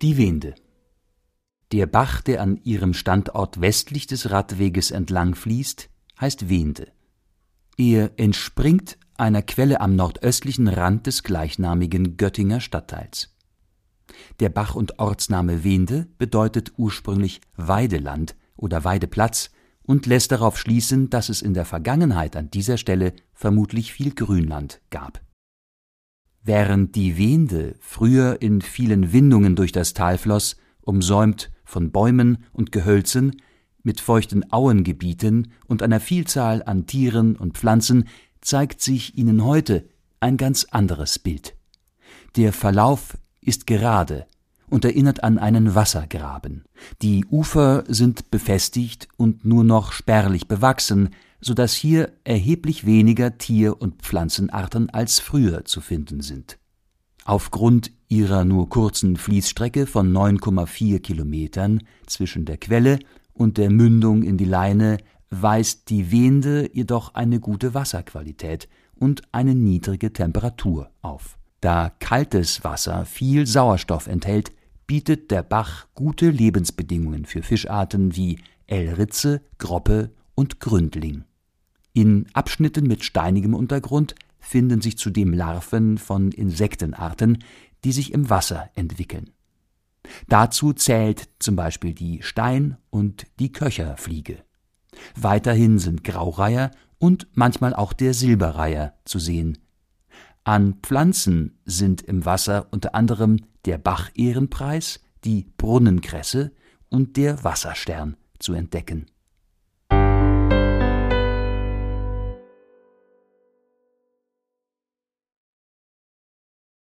Die Wende. Der Bach, der an ihrem Standort westlich des Radweges entlang fließt, heißt Wende. Er entspringt einer Quelle am nordöstlichen Rand des gleichnamigen Göttinger Stadtteils. Der Bach- und Ortsname Wende bedeutet ursprünglich Weideland oder Weideplatz und lässt darauf schließen, dass es in der Vergangenheit an dieser Stelle vermutlich viel Grünland gab. Während die Wende früher in vielen Windungen durch das Tal floss, umsäumt von Bäumen und Gehölzen, mit feuchten Auengebieten und einer Vielzahl an Tieren und Pflanzen, zeigt sich ihnen heute ein ganz anderes Bild. Der Verlauf ist gerade und erinnert an einen Wassergraben. Die Ufer sind befestigt und nur noch spärlich bewachsen, so dass hier erheblich weniger Tier- und Pflanzenarten als früher zu finden sind. Aufgrund ihrer nur kurzen Fließstrecke von 9,4 Kilometern zwischen der Quelle und der Mündung in die Leine weist die Wende jedoch eine gute Wasserqualität und eine niedrige Temperatur auf. Da kaltes Wasser viel Sauerstoff enthält, bietet der Bach gute Lebensbedingungen für Fischarten wie Elritze, Groppe und Gründling. In Abschnitten mit steinigem Untergrund finden sich zudem Larven von Insektenarten, die sich im Wasser entwickeln. Dazu zählt zum Beispiel die Stein- und die Köcherfliege. Weiterhin sind Graureiher und manchmal auch der Silberreiher zu sehen. An Pflanzen sind im Wasser unter anderem der Bachehrenpreis, die Brunnenkresse und der Wasserstern zu entdecken.